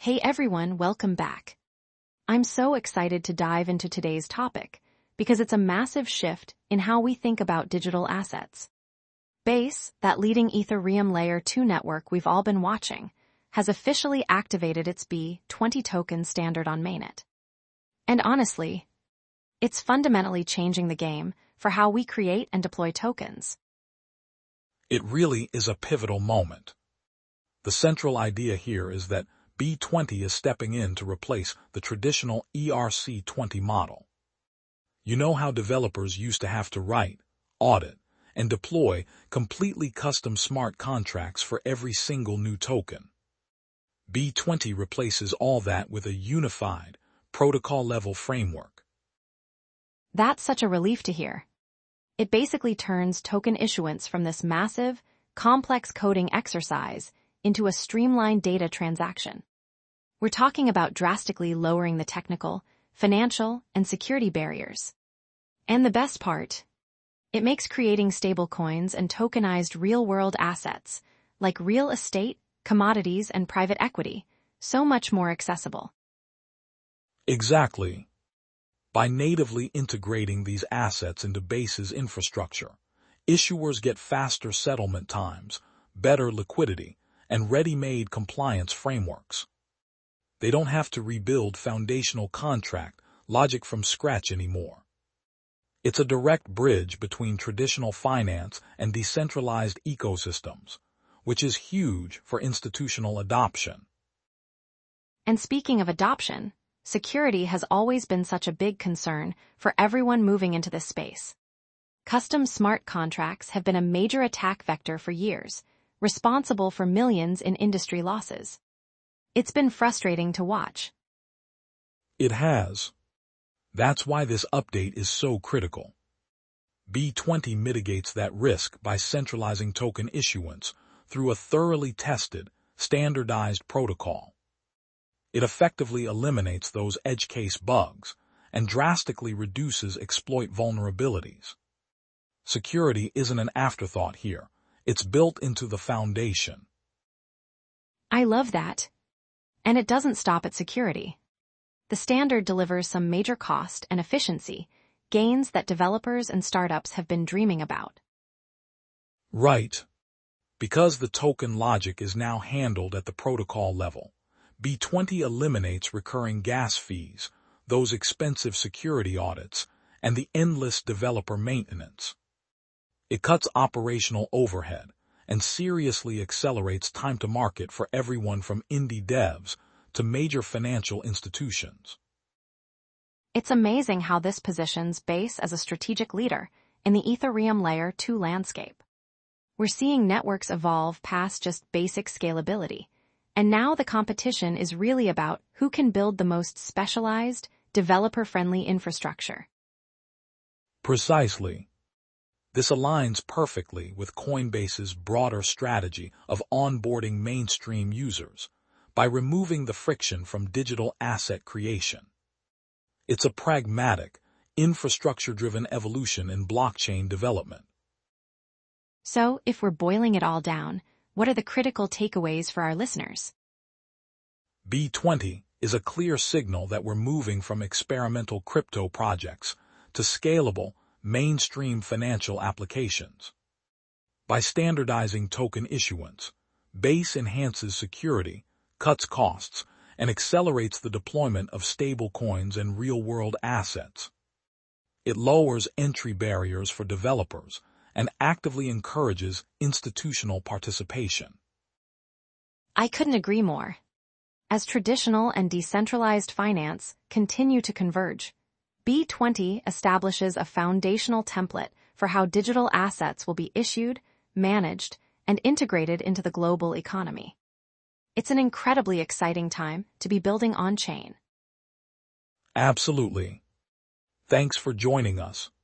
Hey everyone, welcome back. I'm so excited to dive into today's topic because it's a massive shift in how we think about digital assets. Base, that leading Ethereum Layer 2 network we've all been watching, has officially activated its B20 token standard on mainnet. And honestly, it's fundamentally changing the game for how we create and deploy tokens. It really is a pivotal moment. The central idea here is that B20 is stepping in to replace the traditional ERC20 model. You know how developers used to have to write, audit, and deploy completely custom smart contracts for every single new token. B20 replaces all that with a unified, protocol-level framework. That's such a relief to hear. It basically turns token issuance from this massive, complex coding exercise into a streamlined data transaction. We're talking about drastically lowering the technical, financial, and security barriers. And the best part, it makes creating stablecoins and tokenized real-world assets, like real estate, commodities, and private equity, so much more accessible. Exactly. By natively integrating these assets into Base's infrastructure, issuers get faster settlement times, better liquidity, and ready-made compliance frameworks. They don't have to rebuild foundational contract logic from scratch anymore. It's a direct bridge between traditional finance and decentralized ecosystems, which is huge for institutional adoption. And speaking of adoption, security has always been such a big concern for everyone moving into this space. Custom smart contracts have been a major attack vector for years, responsible for millions in industry losses. It's been frustrating to watch. It has. That's why this update is so critical. B20 mitigates that risk by centralizing token issuance through a thoroughly tested, standardized protocol. It effectively eliminates those edge case bugs and drastically reduces exploit vulnerabilities. Security isn't an afterthought here. It's built into the foundation. I love that. And it doesn't stop at security. The standard delivers some major cost and efficiency gains that developers and startups have been dreaming about. Right. Because the token logic is now handled at the protocol level, B20 eliminates recurring gas fees, those expensive security audits, and the endless developer maintenance. It cuts operational overhead and seriously accelerates time to market for everyone from indie devs to major financial institutions. It's amazing how this positions Base as a strategic leader in the Ethereum Layer 2 landscape. We're seeing networks evolve past just basic scalability, and now the competition is really about who can build the most specialized, developer-friendly infrastructure. Precisely. This aligns perfectly with Coinbase's broader strategy of onboarding mainstream users by removing the friction from digital asset creation. It's a pragmatic, infrastructure-driven evolution in blockchain development. So, if we're boiling it all down, what are the critical takeaways for our listeners? B20 is a clear signal that we're moving from experimental crypto projects to scalable, mainstream financial applications. By standardizing token issuance, Base enhances security, cuts costs, and accelerates the deployment of stablecoins and real-world assets. It lowers entry barriers for developers and actively encourages institutional participation. I couldn't agree more. As traditional and decentralized finance continue to converge, B20 establishes a foundational template for how digital assets will be issued, managed, and integrated into the global economy. It's an incredibly exciting time to be building on-chain. Absolutely. Thanks for joining us.